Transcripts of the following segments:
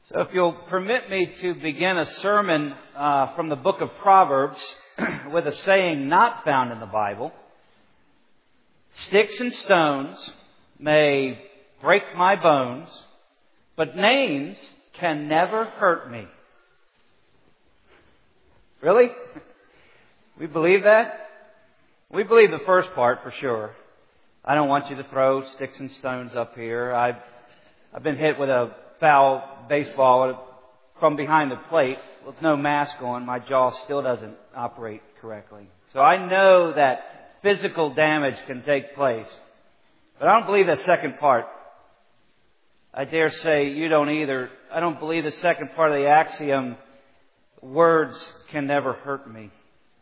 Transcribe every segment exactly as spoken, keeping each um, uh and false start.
So if you'll permit me to begin a sermon uh, from the book of Proverbs with a saying not found in the Bible. Sticks and stones may break my bones, but names can never hurt me. Really? We believe that? We believe the first part for sure. I don't want you to throw sticks and stones up here. I've, I've been hit with a foul baseball from behind the plate with no mask on. My jaw still doesn't operate correctly. So I know that physical damage can take place. But I don't believe the second part. I dare say you don't either. I don't believe the second part of the axiom, words can never hurt me.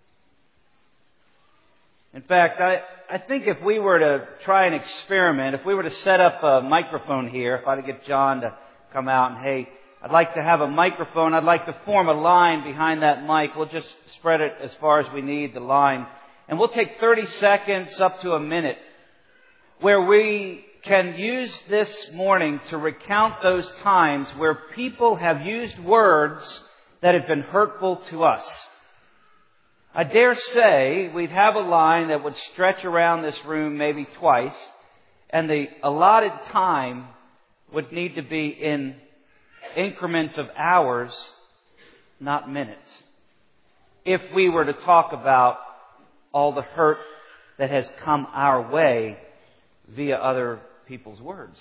In fact, I, I think if we were to try an experiment, if we were to set up a microphone here, if I were to get John to come out and, hey, I'd like to have a microphone, I'd like to form a line behind that mic. We'll just spread it as far as we need, the line. And we'll take thirty seconds up to a minute where we can use this morning to recount those times where people have used words that have been hurtful to us. I dare say we'd have a line that would stretch around this room maybe twice, and the allotted time would need to be in increments of hours, not minutes, if we were to talk about all the hurt that has come our way via other people's words.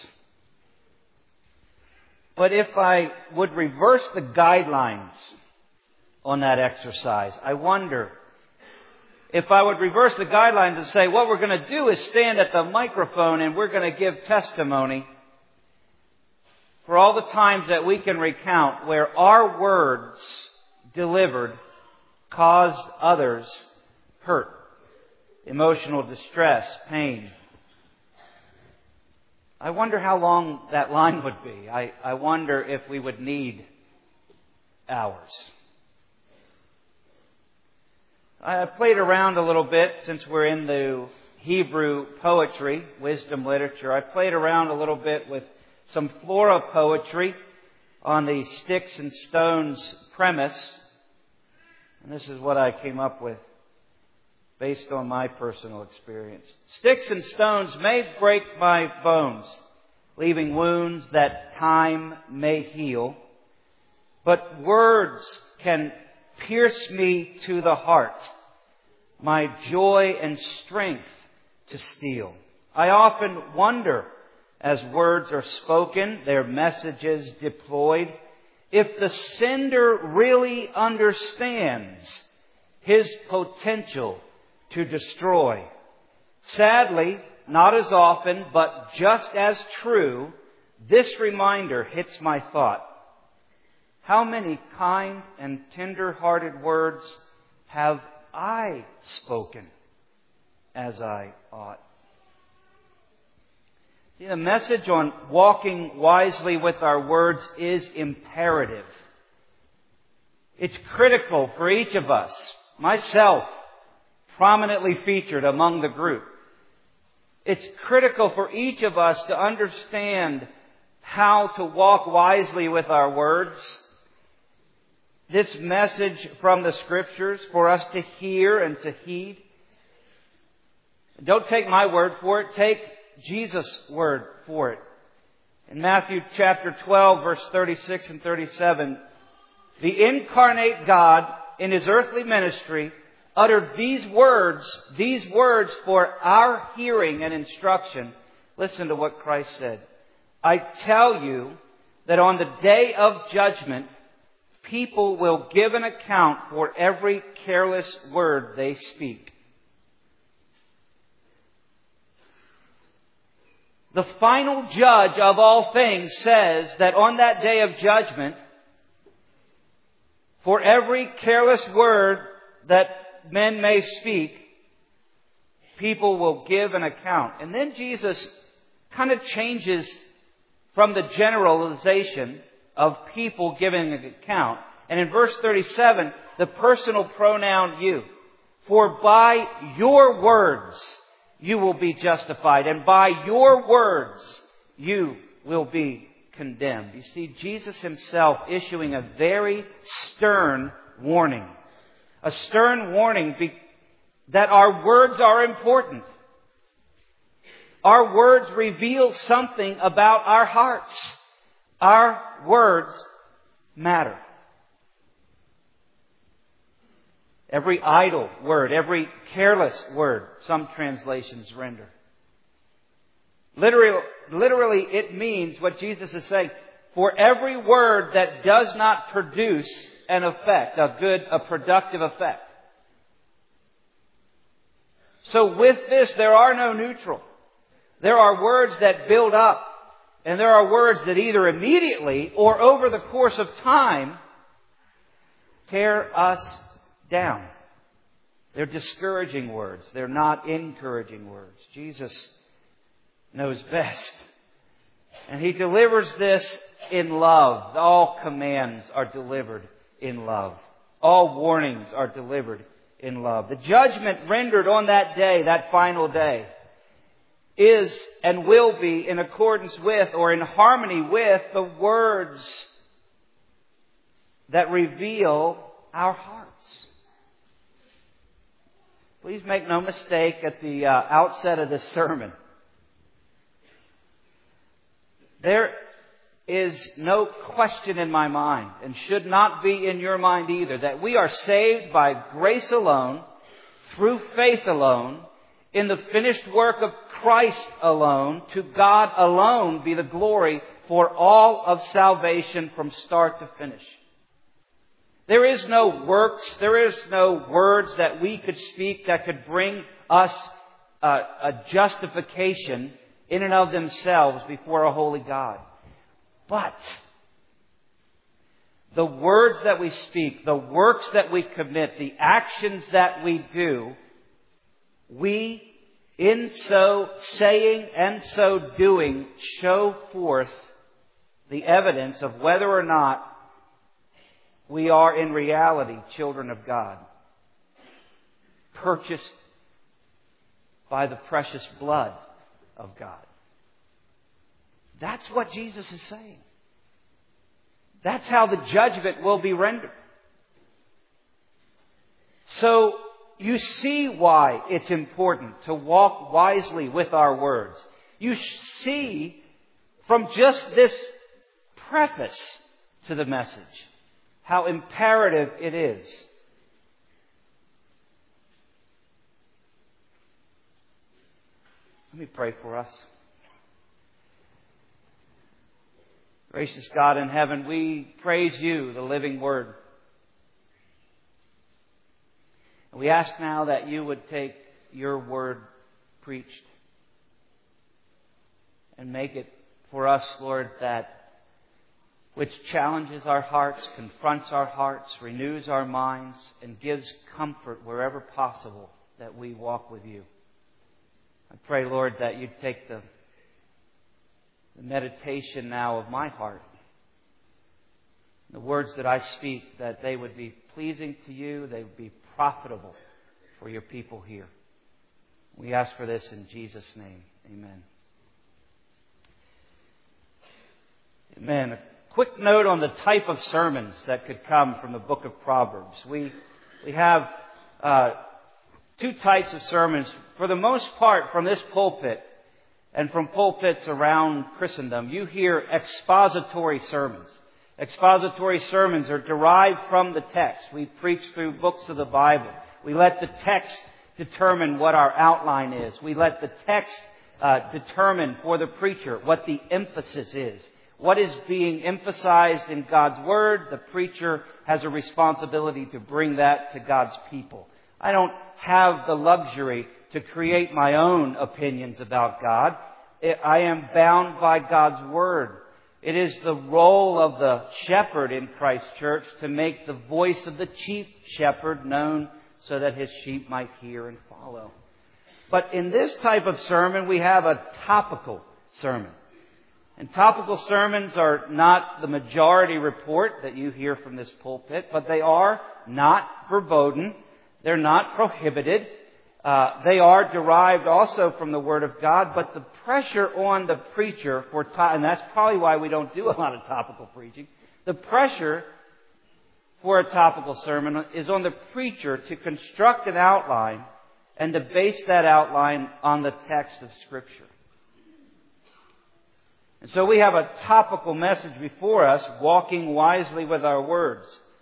But if I would reverse the guidelines on that exercise, I wonder if I would reverse the guidelines and say what we're going to do is stand at the microphone and we're going to give testimony for all the times that we can recount where our words delivered caused others hurt, emotional distress, pain. I wonder how long that line would be. I, I wonder if we would need hours. I played around a little bit since we're in the Hebrew poetry, wisdom literature. I played around a little bit with some flora poetry on the sticks and stones premise. And this is what I came up with based on my personal experience. Sticks and stones may break my bones, leaving wounds that time may heal. But words can pierce me to the heart, my joy and strength to steal. I often wonder, as words are spoken, their messages deployed, if the sender really understands his potential to destroy. Sadly, not as often, but just as true, this reminder hits my thought. How many kind and tender-hearted words have I spoken as I ought? See, the message on walking wisely with our words is imperative. It's critical for each of us, myself prominently featured among the group. It's critical for each of us to understand how to walk wisely with our words. This message from the Scriptures for us to hear and to heed. Don't take my word for it. Take Jesus' word for it. In Matthew chapter twelve, verse thirty-six and thirty-seven, the incarnate God in His earthly ministry uttered these words, these words for our hearing and instruction. Listen to what Christ said. I tell you that on the day of judgment, people will give an account for every careless word they speak. The final judge of all things says that on that day of judgment, for every careless word that men may speak, people will give an account. And then Jesus kind of changes from the generalization of people giving an account. And in verse thirty-seven, the personal pronoun you. For by your words you will be justified, and by your words you will be condemned. You see, Jesus himself issuing a very stern warning. A stern warning be- that our words are important. Our words reveal something about our hearts. Our words matter. Every idle word, every careless word, some translations render. Literally, literally, it means what Jesus is saying. For every word that does not produce an effect, a good, a productive effect. So with this, there are no neutral. There are words that build up, and there are words that either immediately or over the course of time tear us down. They're discouraging words. They're not encouraging words. Jesus knows best. And He delivers this in love. All commands are delivered in love. All warnings are delivered in love. The judgment rendered on that day, that final day, is and will be in accordance with or in harmony with the words that reveal our hearts. Please make no mistake at the uh, outset of this sermon. There is no question in my mind, and should not be in your mind either, that we are saved by grace alone, through faith alone, in the finished work of Christ alone. To God alone be the glory for all of salvation from start to finish. There is no works, there is no words that we could speak that could bring us a, a justification in and of themselves before a holy God. But the words that we speak, the works that we commit, the actions that we do, we, in so saying and so doing, show forth the evidence of whether or not we are in reality children of God, purchased by the precious blood of God. That's what Jesus is saying. That's how the judgment will be rendered. So you see why it's important to walk wisely with our words. You see from just this preface to the message how imperative it is. Let me pray for us. Gracious God in heaven, we praise You, the living Word. And we ask now that You would take Your Word preached and make it for us, Lord, that which challenges our hearts, confronts our hearts, renews our minds, and gives comfort wherever possible that we walk with You. I pray, Lord, that You'd take the, the meditation now of my heart, the words that I speak, that they would be pleasing to You, they would be profitable for Your people here. We ask for this in Jesus' name. Amen. Amen. A quick note on the type of sermons that could come from the book of Proverbs. We we have uh, two types of sermons. For the most part, from this pulpit and from pulpits around Christendom, you hear expository sermons. Expository sermons are derived from the text. We preach through books of the Bible. We let the text determine what our outline is. We let the text uh, determine for the preacher what the emphasis is. What is being emphasized in God's Word, the preacher has a responsibility to bring that to God's people. I don't have the luxury to create my own opinions about God. I am bound by God's Word. It is the role of the shepherd in Christ's church to make the voice of the chief shepherd known so that his sheep might hear and follow. But in this type of sermon, we have a topical sermon. And topical sermons are not the majority report that you hear from this pulpit, but they are not verboten. They're not prohibited. Uh, they are derived also from the Word of God, but the pressure on the preacher for, to- and that's probably why we don't do a lot of topical preaching, the pressure for a topical sermon is on the preacher to construct an outline and to base that outline on the text of Scripture. And so we have a topical message before us, walking wisely with our words.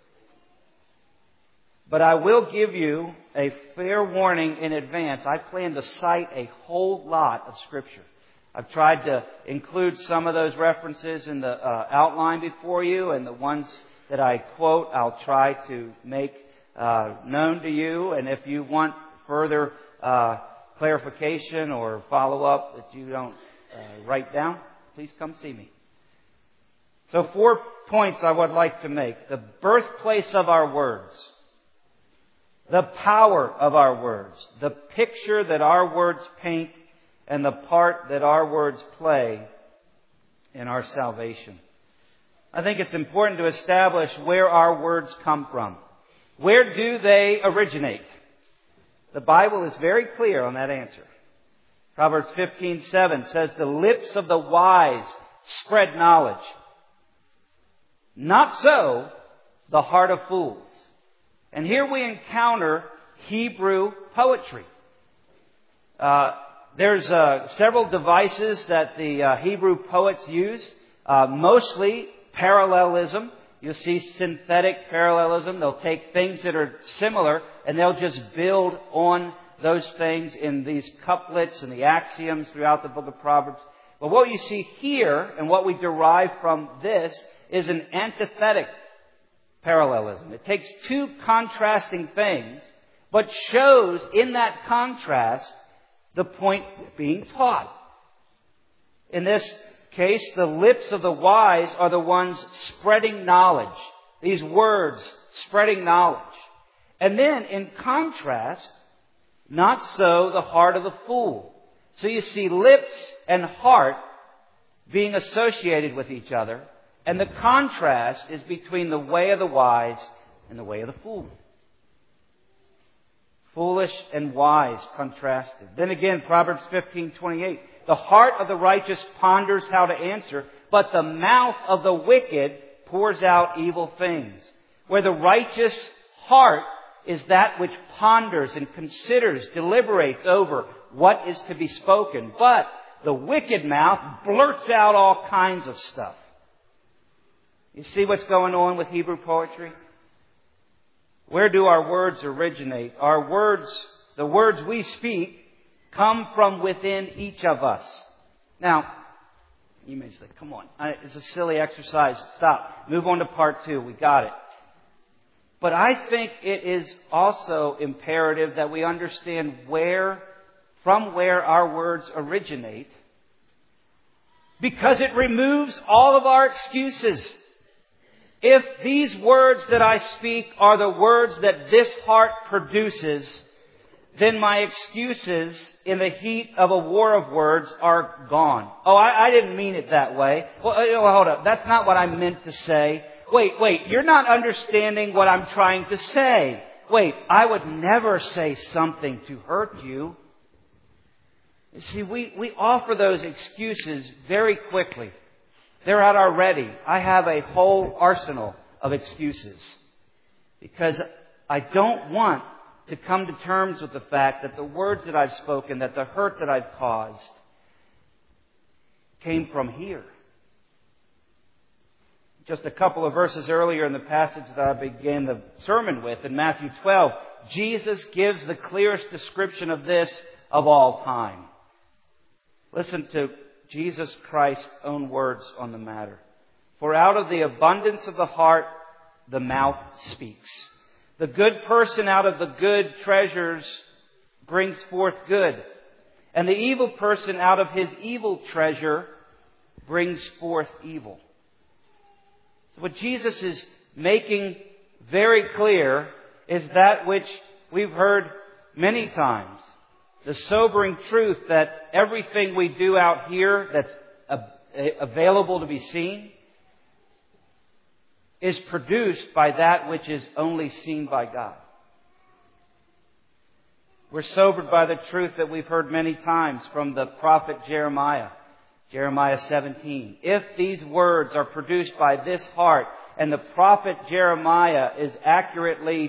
But I will give you a fair warning in advance. I plan to cite a whole lot of Scripture. I've tried to include some of those references in the uh, outline before you, and the ones that I quote, I'll try to make uh, known to you. And if you want further uh, clarification or follow-up that you don't uh, write down, please come see me. So four points I would like to make. The birthplace of our words. The power of our words. The picture that our words paint and the part that our words play in our salvation. I think it's important to establish where our words come from. Where do they originate? The Bible is very clear on that answer. Proverbs fifteen seven says, "The lips of the wise spread knowledge. Not so the heart of fools." And here we encounter Hebrew poetry. Uh, there's uh, several devices that the uh, Hebrew poets use, uh, mostly parallelism. You'll see synthetic parallelism. They'll take things that are similar and they'll just build on those things in these couplets and the axioms throughout the book of Proverbs. But what you see here and what we derive from this is an antithetic parallelism. It takes two contrasting things, but shows in that contrast the point being taught. In this case, the lips of the wise are the ones spreading knowledge. These words spreading knowledge. And then, in contrast, not so the heart of the fool. So you see lips and heart being associated with each other. And the contrast is between the way of the wise and the way of the fool. Foolish and wise contrasted. Then again, Proverbs fifteen twenty-eight. "The heart of the righteous ponders how to answer, but the mouth of the wicked pours out evil things." Where the righteous heart is that which ponders and considers, deliberates over what is to be spoken. But the wicked mouth blurts out all kinds of stuff. You see what's going on with Hebrew poetry? Where do our words originate? Our words, the words we speak, come from within each of us. Now, you may say, come on, it's a silly exercise. Stop. Move on to part two. We got it. But I think it is also imperative that we understand where, from where our words originate, because it removes all of our excuses. If these words that I speak are the words that this heart produces, then my excuses in the heat of a war of words are gone. Oh, I, I didn't mean it that way. Well, hold up. That's not what I meant to say. Wait, wait. You're not understanding what I'm trying to say. Wait, I would never say something to hurt you. You see, we, we offer those excuses very quickly. They're at our ready. I have a whole arsenal of excuses because I don't want to come to terms with the fact that the words that I've spoken, that the hurt that I've caused, came from here. Just a couple of verses earlier in the passage that I began the sermon with, in Matthew twelve, Jesus gives the clearest description of this of all time. Listen to Jesus Christ's own words on the matter. "For out of the abundance of the heart, the mouth speaks. The good person out of the good treasures brings forth good. And the evil person out of his evil treasure brings forth evil." So what Jesus is making very clear is that which we've heard many times. The sobering truth that everything we do out here that's available to be seen is produced by that which is only seen by God. We're sobered by the truth that we've heard many times from the prophet Jeremiah. Jeremiah seventeen. If these words are produced by this heart, and the prophet Jeremiah is accurately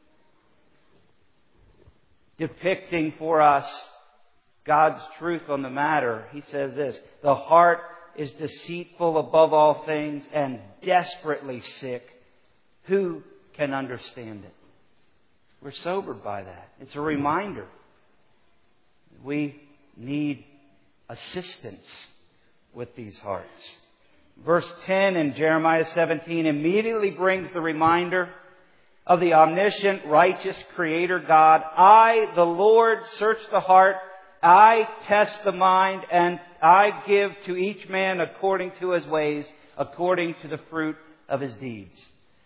depicting for us God's truth on the matter, he says this: the heart is deceitful above all things and desperately sick. Who can understand it? We're sobered by that. It's a reminder. We need assistance with these hearts. Verse ten in Jeremiah seventeen immediately brings the reminder of the omniscient, righteous Creator God. I, the Lord, search the heart. I test the mind, and I give to each man according to his ways, according to the fruit of his deeds.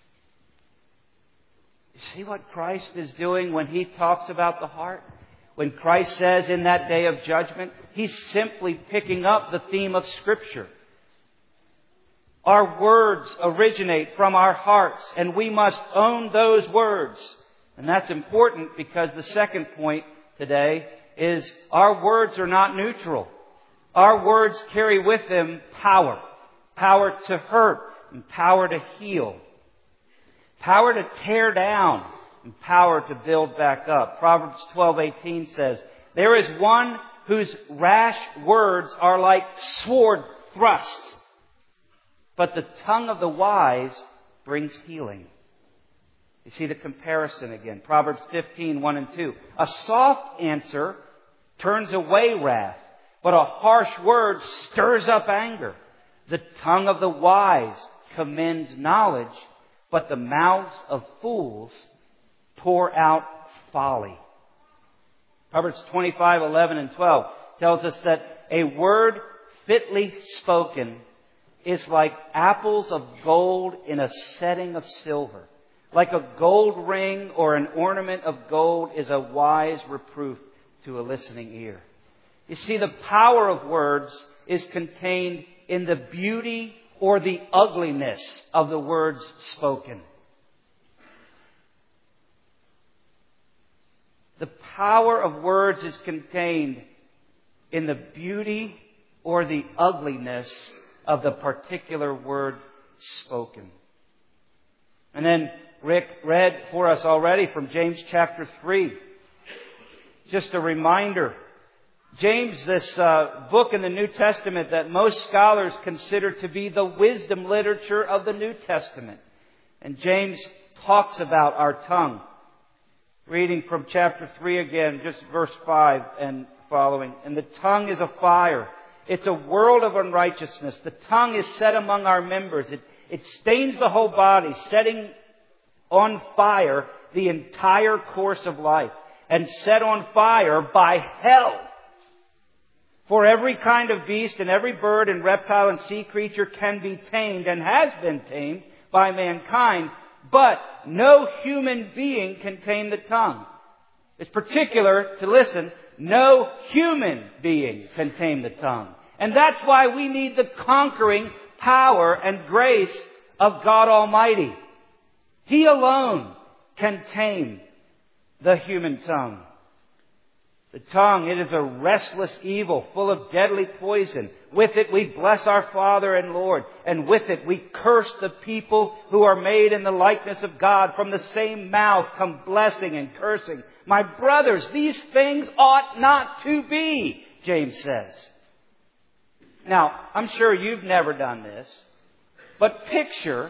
You see what Christ is doing when He talks about the heart? When Christ says in that day of judgment, He's simply picking up the theme of Scripture. Our words originate from our hearts, and we must own those words. And that's important because the second point today is our words are not neutral. Our words carry with them power. Power to hurt and power to heal. Power to tear down and power to build back up. Proverbs twelve eighteen says, there is one whose rash words are like sword thrusts, but the tongue of the wise brings healing. You see the comparison again. Proverbs fifteen, one and two. A soft answer turns away wrath, but a harsh word stirs up anger. The tongue of the wise commends knowledge, but the mouths of fools pour out folly. Proverbs twenty-five, eleven and twelve tells us that a word fitly spoken is like apples of gold in a setting of silver. Like a gold ring or an ornament of gold is a wise reproof to a listening ear. You see, the power of words is contained in the beauty or the ugliness of the words spoken. The power of words is contained in the beauty or the ugliness of the particular word spoken. And then Rick read for us already from James chapter three. Just a reminder. James, this uh, book in the New Testament that most scholars consider to be the wisdom literature of the New Testament. And James talks about our tongue. Reading from chapter three again, just verse five and following. And the tongue is a fire. It's a world of unrighteousness. The tongue is set among our members. It, it stains the whole body, setting on fire the entire course of life. And set on fire by hell. For every kind of beast and every bird and reptile and sea creature can be tamed and has been tamed by mankind, but no human being can tame the tongue. It's particular to listen, no human being can tame the tongue. And that's why we need the conquering power and grace of God Almighty. He alone can tame the human tongue. The tongue, it is a restless evil full of deadly poison. With it we bless our Father and Lord. And with it we curse the people who are made in the likeness of God. From the same mouth come blessing and cursing. My brothers, these things ought not to be, James says. Now, I'm sure you've never done this. But picture,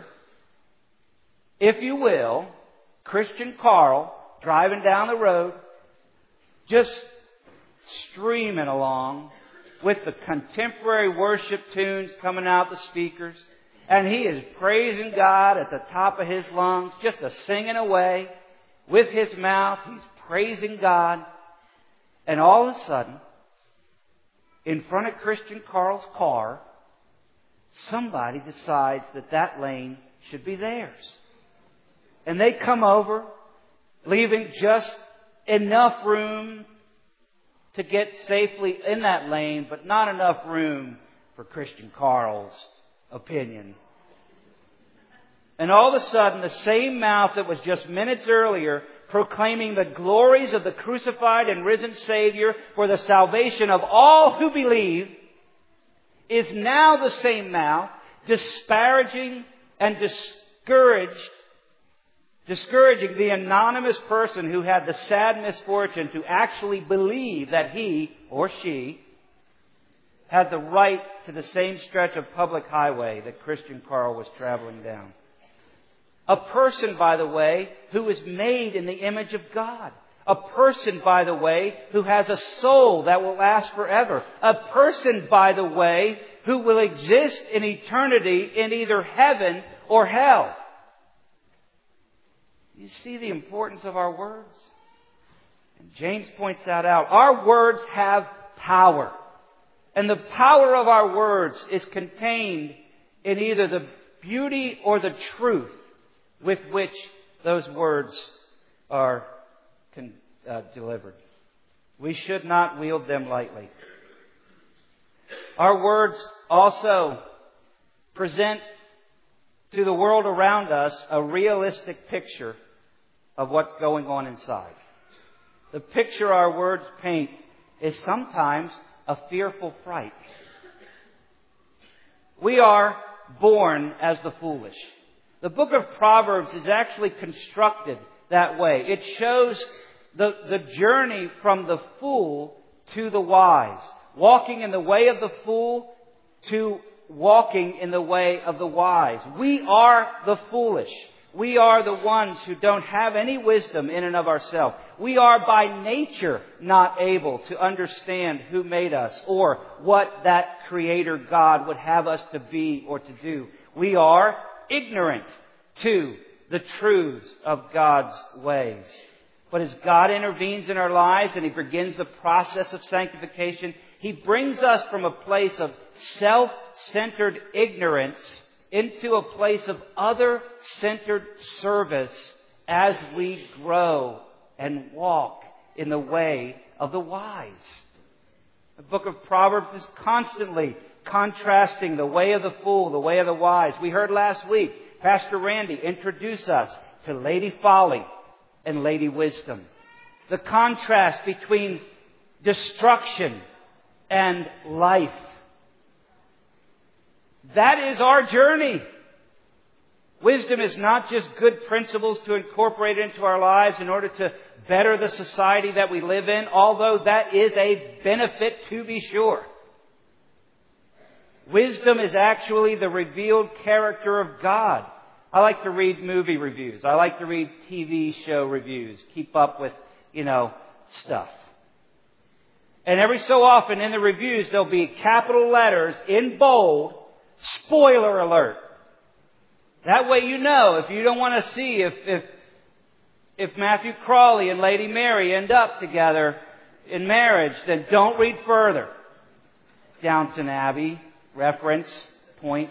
if you will, Christian Carl driving down the road, just streaming along with the contemporary worship tunes coming out the speakers. And he is praising God at the top of his lungs, just a singing away with his mouth. He's praising God. And all of a sudden, in front of Christian Carl's car, somebody decides that that lane should be theirs. And they come over, leaving just enough room to get safely in that lane, but not enough room for Christian Carl's opinion. And all of a sudden, the same mouth that was just minutes earlier proclaiming the glories of the crucified and risen Savior for the salvation of all who believe, is now the same mouth disparaging and discouraged, discouraging the anonymous person who had the sad misfortune to actually believe that he or she had the right to the same stretch of public highway that Christian Carl was traveling down. A person, by the way, who is made in the image of God. A person, by the way, who has a soul that will last forever. A person, by the way, who will exist in eternity in either heaven or hell. You see the importance of our words? And James points that out. Our words have power. And the power of our words is contained in either the beauty or the truth with which those words are con- uh, delivered. We should not wield them lightly. Our words also present to the world around us a realistic picture of what's going on inside. The picture our words paint is sometimes a fearful fright. We are born as the foolish. The book of Proverbs is actually constructed that way. It shows the, the journey from the fool to the wise. Walking in the way of the fool to walking in the way of the wise. We are the foolish. We are the ones who don't have any wisdom in and of ourselves. We are by nature not able to understand who made us or what that Creator God would have us to be or to do. We are ignorant to the truths of God's ways. But as God intervenes in our lives and He begins the process of sanctification, He brings us from a place of self-centered ignorance into a place of other-centered service as we grow and walk in the way of the wise. The book of Proverbs is constantly contrasting the way of the fool, the way of the wise. We heard last week Pastor Randy introduce us to Lady Folly and Lady Wisdom. The contrast between destruction and life. That is our journey. Wisdom is not just good principles to incorporate into our lives in order to better the society that we live in, although that is a benefit to be sure. Wisdom is actually the revealed character of God. I like to read movie reviews. I like to read T V show reviews. Keep up with, you know, stuff. And every so often in the reviews there'll be capital letters in bold, spoiler alert. That way you know, if you don't want to see if, if, if Matthew Crawley and Lady Mary end up together in marriage, then don't read further. Downton Abbey. Reference, point.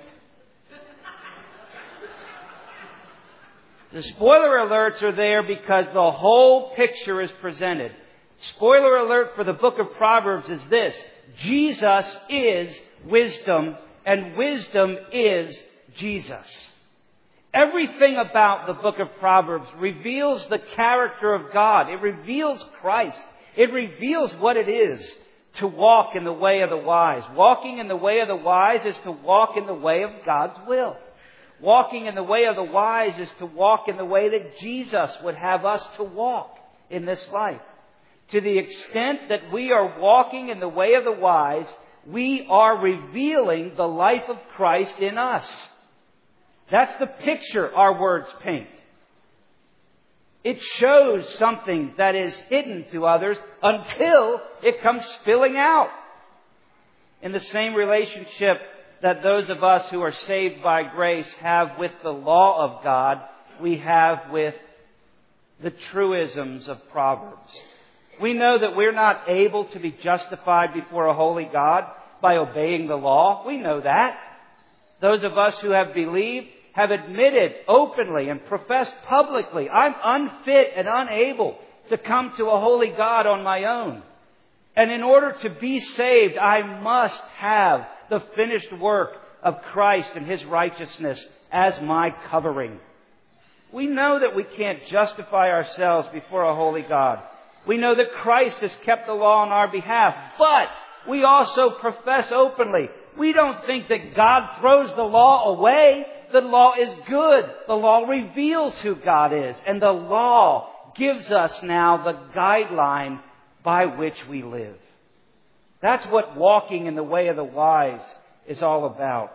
The spoiler alerts are there because the whole picture is presented. Spoiler alert for the book of Proverbs is this: Jesus is wisdom, and wisdom is Jesus. Everything about the book of Proverbs reveals the character of God. It reveals Christ. It reveals what it is to walk in the way of the wise. Walking in the way of the wise is to walk in the way of God's will. Walking in the way of the wise is to walk in the way that Jesus would have us to walk in this life. To the extent that we are walking in the way of the wise, we are revealing the life of Christ in us. That's the picture our words paint. It shows something that is hidden to others until it comes spilling out. In the same relationship that those of us who are saved by grace have with the law of God, we have with the truisms of Proverbs. We know that we're not able to be justified before a holy God by obeying the law. We know that. Those of us who have believed have admitted openly and professed publicly, I'm unfit and unable to come to a holy God on my own. And in order to be saved, I must have the finished work of Christ and His righteousness as my covering. We know that we can't justify ourselves before a holy God. We know that Christ has kept the law on our behalf, but we also profess openly, we don't think that God throws the law away. The law is good. The law reveals who God is. And the law gives us now the guideline by which we live. That's what walking in the way of the wise is all about.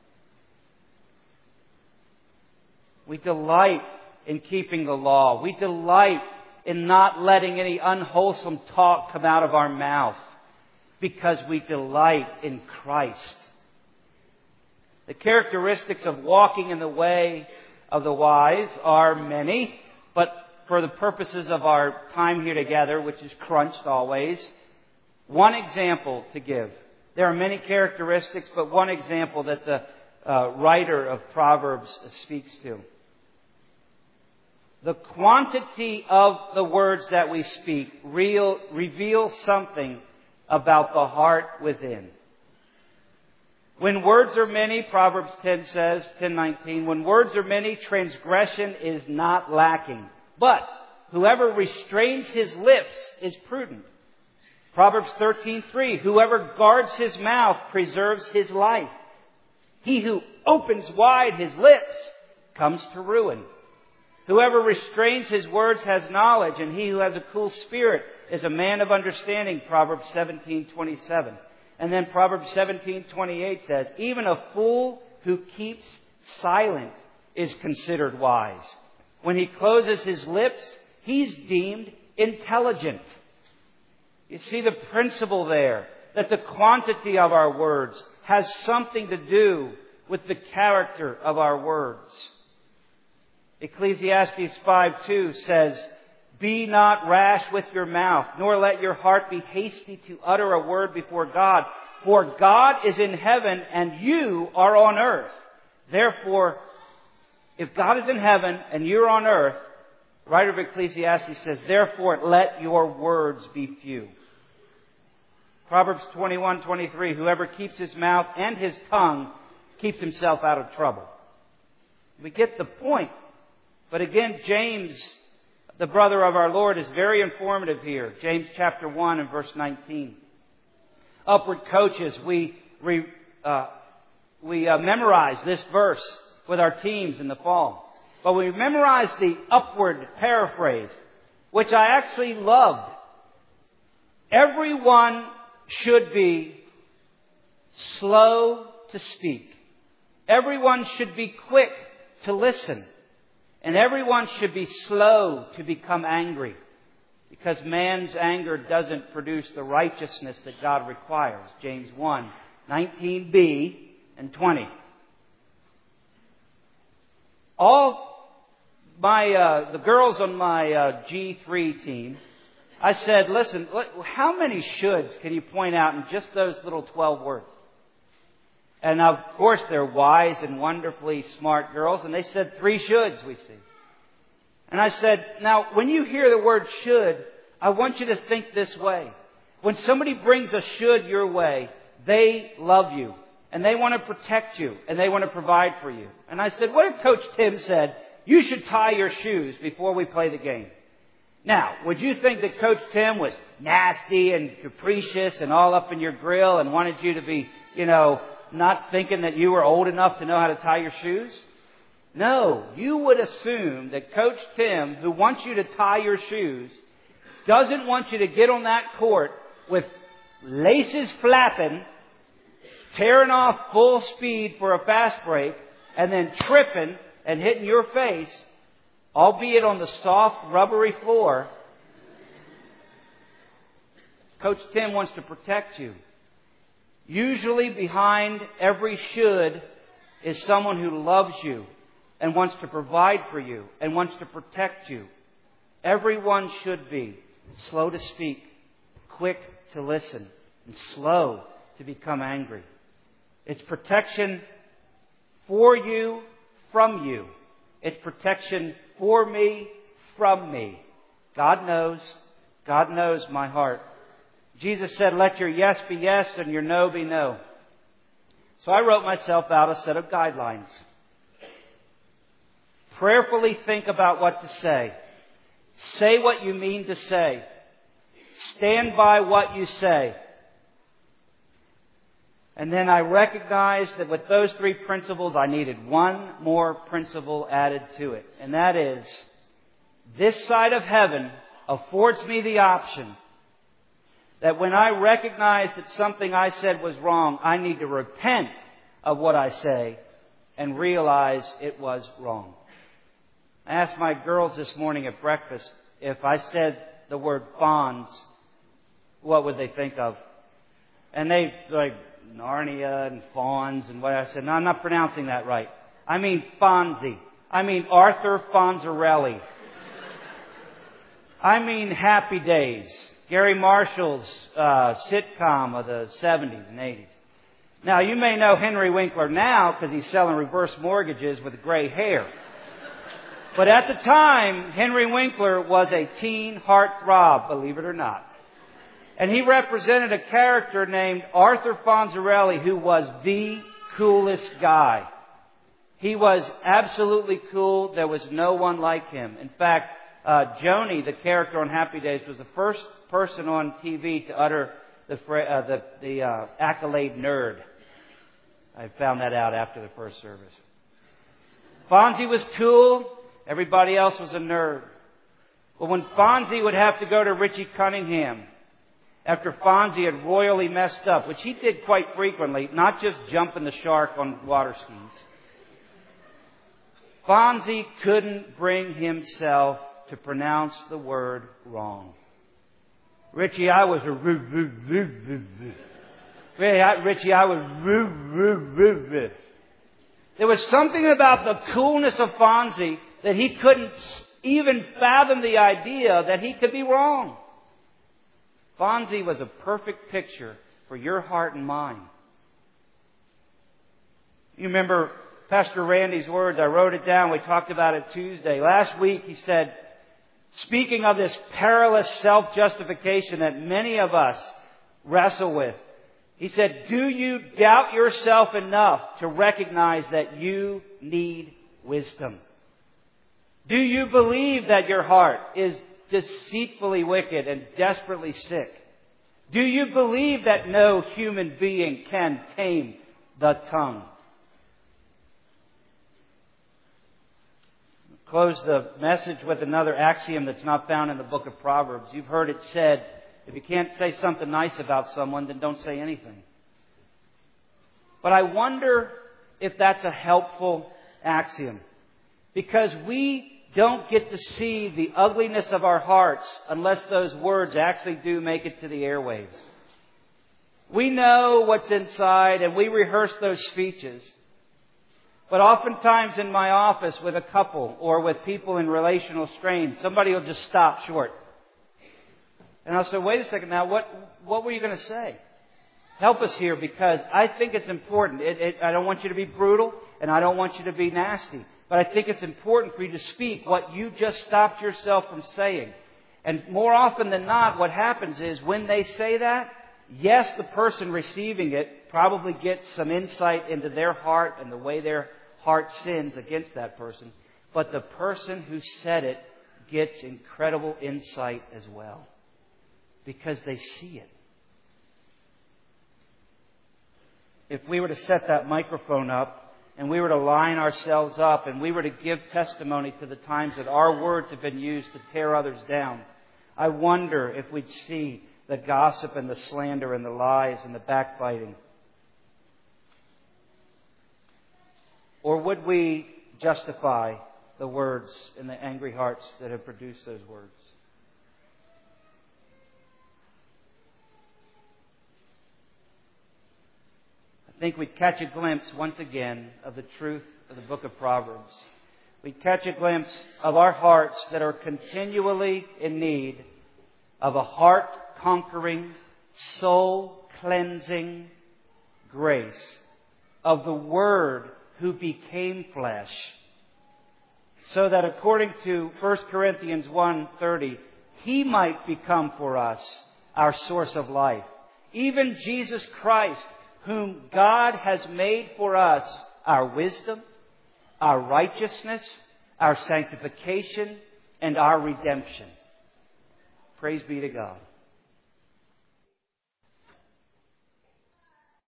We delight in keeping the law. We delight in not letting any unwholesome talk come out of our mouth because we delight in Christ. The characteristics of walking in the way of the wise are many, but for the purposes of our time here together, which is crunched always, one example to give. There are many characteristics, but one example that the uh, writer of Proverbs speaks to. The quantity of the words that we speak real, reveals something about the heart within. When words are many, Proverbs ten says, ten nineteen, when words are many, transgression is not lacking. But whoever restrains his lips is prudent. Proverbs thirteen three, whoever guards his mouth preserves his life. He who opens wide his lips comes to ruin. Whoever restrains his words has knowledge, and he who has a cool spirit is a man of understanding, Proverbs seventeen twenty-seven. And then Proverbs seventeen twenty-eight says, even a fool who keeps silent is considered wise. When he closes his lips, he's deemed intelligent. You see the principle there, that the quantity of our words has something to do with the character of our words. Ecclesiastes five two says, be not rash with your mouth, nor let your heart be hasty to utter a word before God. For God is in heaven and you are on earth. Therefore, if God is in heaven and you're on earth, the writer of Ecclesiastes says, therefore let your words be few. Proverbs twenty-one twenty-three, whoever keeps his mouth and his tongue keeps himself out of trouble. We get the point. But again, James, the brother of our Lord, is very informative here. James chapter one and verse nineteen. Upward coaches, we we, uh, we uh, memorize this verse with our teams in the fall. But we memorize the upward paraphrase, which I actually loved. Everyone should be slow to speak. Everyone should be quick to listen. And everyone should be slow to become angry, because man's anger doesn't produce the righteousness that God requires. James one, nineteen b and twenty. All my uh, the girls on my uh, G three team, I said, listen, how many shoulds can you point out in just those little twelve words? And of course, they're wise and wonderfully smart girls. And they said, three shoulds, we see. And I said, now, when you hear the word should, I want you to think this way. When somebody brings a should your way, they love you. And they want to protect you. And they want to provide for you. And I said, what if Coach Tim said, you should tie your shoes before we play the game? Now, would you think that Coach Tim was nasty and capricious and all up in your grill and wanted you to be, you know, not thinking that you were old enough to know how to tie your shoes? No, you would assume that Coach Tim, who wants you to tie your shoes, doesn't want you to get on that court with laces flapping, tearing off full speed for a fast break, and then tripping and hitting your face, albeit on the soft, rubbery floor. Coach Tim wants to protect you. Usually behind every should is someone who loves you and wants to provide for you and wants to protect you. Everyone should be slow to speak, quick to listen, and slow to become angry. It's protection for you, from you. It's protection for me, from me. God knows. God knows my heart. Jesus said, let your yes be yes and your no be no. So I wrote myself out a set of guidelines. Prayerfully think about what to say. Say what you mean to say. Stand by what you say. And then I recognized that with those three principles, I needed one more principle added to it. And that is, this side of heaven affords me the option that when I recognize that something I said was wrong, I need to repent of what I say and realize it was wrong. I asked my girls this morning at breakfast, if I said the word Fonz, what would they think of? And they, like, Narnia and Fawns and what I said, no, I'm not pronouncing that right. I mean Fonzie. I mean Arthur Fonzarelli. I mean Happy Days. Gary Marshall's uh, sitcom of the seventies and eighties. Now, you may know Henry Winkler now because he's selling reverse mortgages with gray hair. But at the time, Henry Winkler was a teen heartthrob, believe it or not. And he represented a character named Arthur Fonzarelli, who was the coolest guy. He was absolutely cool. There was no one like him. In fact, uh, Joni, the character on Happy Days, was the first person on T V to utter the uh, the, the uh, accolade nerd. I found that out after the first service. Fonzie was cool. Everybody else was a nerd. But when Fonzie would have to go to Richie Cunningham, after Fonzie had royally messed up, which he did quite frequently, not just jumping the shark on water skis, Fonzie couldn't bring himself to pronounce the word wrong. Richie, I was a roo, roo, roo, roo, roo. Richie, I was roo, roo, roo, roo. There was something about the coolness of Fonzie that he couldn't even fathom the idea that he could be wrong. Fonzie was a perfect picture for your heart and mind. You remember Pastor Randy's words. I wrote it down. We talked about it Tuesday. Last week he said, speaking of this perilous self-justification that many of us wrestle with, he said, do you doubt yourself enough to recognize that you need wisdom? Do you believe that your heart is deceitfully wicked and desperately sick? Do you believe that no human being can tame the tongue? I'll close the message with another axiom that's not found in the book of Proverbs. You've heard it said, if you can't say something nice about someone, then don't say anything. But I wonder if that's a helpful axiom. Because we don't get to see the ugliness of our hearts unless those words actually do make it to the airwaves. We know what's inside and we rehearse those speeches. But oftentimes in my office with a couple or with people in relational strain, somebody will just stop short. And I'll say, wait a second now, what, what were you going to say? Help us here because I think it's important. It, it, I don't want you to be brutal and I don't want you to be nasty. But I think it's important for you to speak what you just stopped yourself from saying. And more often than not, what happens is when they say that, yes, the person receiving it probably gets some insight into their heart and the way their heart sins against that person. But the person who said it gets incredible insight as well. Because they see it. If we were to set that microphone up and we were to line ourselves up and we were to give testimony to the times that our words have been used to tear others down, I wonder if we'd see the gossip and the slander and the lies and the backbiting. Or would we justify the words and the angry hearts that have produced those words? I think we'd catch a glimpse once again of the truth of the book of Proverbs. We'd catch a glimpse of our hearts that are continually in need of a heart-conquering, soul-cleansing grace of the Word who became flesh. So that according to First Corinthians one thirty, He might become for us our source of life. Even Jesus Christ, whom God has made for us our wisdom, our righteousness, our sanctification, and our redemption. Praise be to God.